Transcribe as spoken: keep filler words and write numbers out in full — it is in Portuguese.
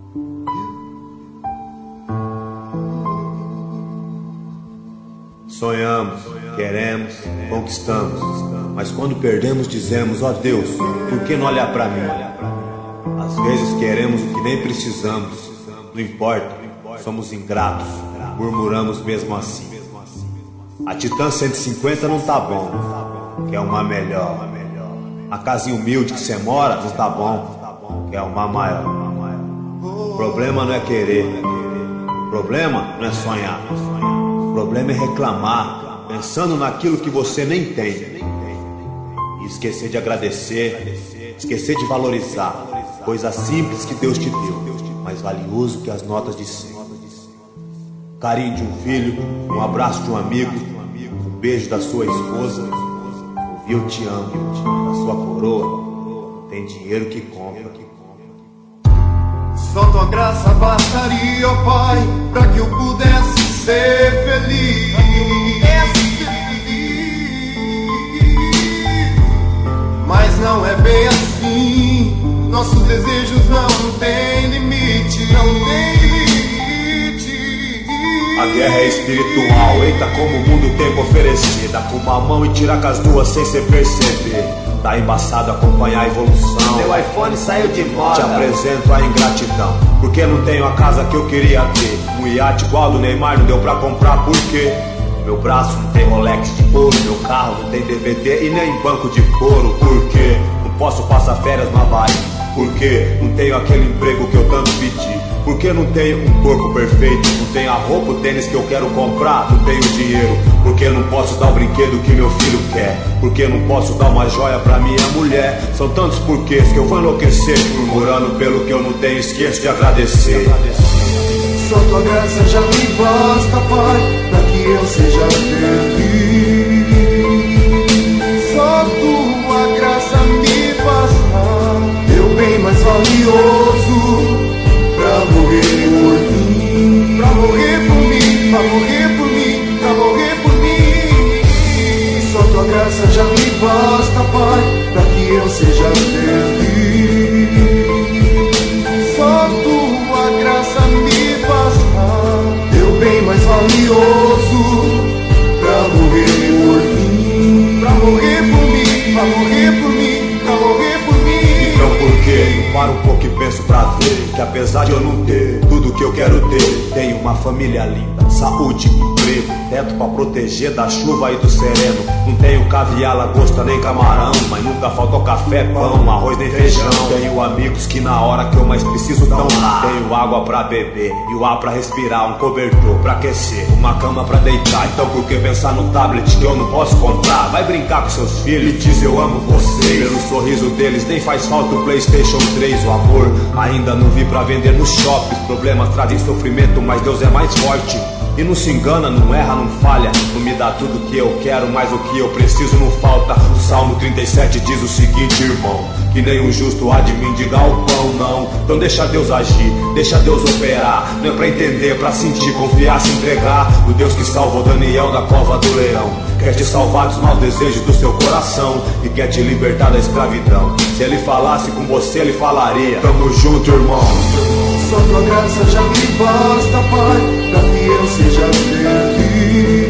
Sonhamos, queremos, conquistamos, mas quando perdemos dizemos: ó Deus, por que não olhar pra mim? Às vezes queremos o que nem precisamos, não importa, somos ingratos, murmuramos mesmo assim. A Titan cento e cinquenta não tá bom, quer uma melhor. A casinha humilde que cê mora não tá bom, quer uma maior. O problema não é querer, o problema não é sonhar. O problema é reclamar, pensando naquilo que você nem tem. E esquecer de agradecer, esquecer de valorizar coisas simples que Deus te deu, mais valioso que as notas de cem. Carinho de um filho, um abraço de um amigo, um beijo da sua esposa. Ouvir eu te amo, da sua coroa, tem dinheiro que compra. Só tua graça bastaria, ó Pai, pra que eu pudesse ser feliz. Mas não é bem assim. Nossos desejos não têm limite. Não tem limite. A guerra é espiritual, eita como o mundo tem pra oferecer. Dá com uma mão e tirar com as duas sem cê perceber. Tá embaçado acompanhar a evolução. Meu iPhone saiu de moda. Te apresento a ingratidão, porque não tenho a casa que eu queria ter. Um iate igual do Neymar não deu pra comprar, por quê? Meu braço não tem Rolex de ouro, meu carro não tem D V D e nem banco de couro. Por quê? Não posso passar férias no Havaí. Por quê? Não tenho aquele emprego que eu tanto pedi. Por que não tenho um corpo perfeito? Não tenho a roupa, o tênis que eu quero comprar. Não tenho dinheiro. Por que não posso dar o brinquedo que meu filho quer? Por que não posso dar uma joia pra minha mulher? São tantos porquês que eu vou enlouquecer, murmurando pelo que eu não tenho, esqueço de agradecer. Só tua graça já me basta, Pai, pra que eu seja feliz. Só tua graça me basta, meu bem mais valioso, pra morrer por mim, pra morrer por mim, pra morrer por mim, pra morrer por mim. Só tua graça já me basta, Pai, pra que eu seja feliz. Só tua graça me basta, meu bem mais valioso, pra morrer por mim, pra morrer por mim, pra morrer por mim, pra morrer por mim. Então por que não paro um pouco e penso pra ver que apesar de eu não ter tudo que eu quero ter, tenho uma família linda, saúde, emprego, teto pra proteger da chuva e do sereno. Não tenho caviar, lagosta nem camarão, mas nunca faltou café, pão, arroz nem feijão. Tenho amigos que na hora que eu mais preciso tão lá. Tenho água pra beber e o ar pra respirar, um cobertor pra aquecer, uma cama pra deitar. Então por que pensar no tablet que eu não posso comprar? Vai brincar com seus filhos e diz eu amo vocês. Pelo sorriso deles nem faz falta o PlayStation três. O amor ainda não vi pra vender no shopping. Os problemas trazem sofrimento, mas Deus é mais forte. E não se engana, não erra, não falha. Não me dá tudo que eu quero, mas o que eu preciso não falta. O Salmo trinta e sete diz o seguinte, irmão: que nem um justo há de mendigar o pão, não. Então deixa Deus agir, deixa Deus operar. Não é pra entender, pra sentir, confiar, se entregar. O Deus que salvou Daniel da cova do leão quer te salvar dos maus desejos do seu coração e quer te libertar da escravidão. Se ele falasse com você, ele falaria: tamo junto, irmão. Só tua graça já me basta, Pai, pra que eu seja feliz.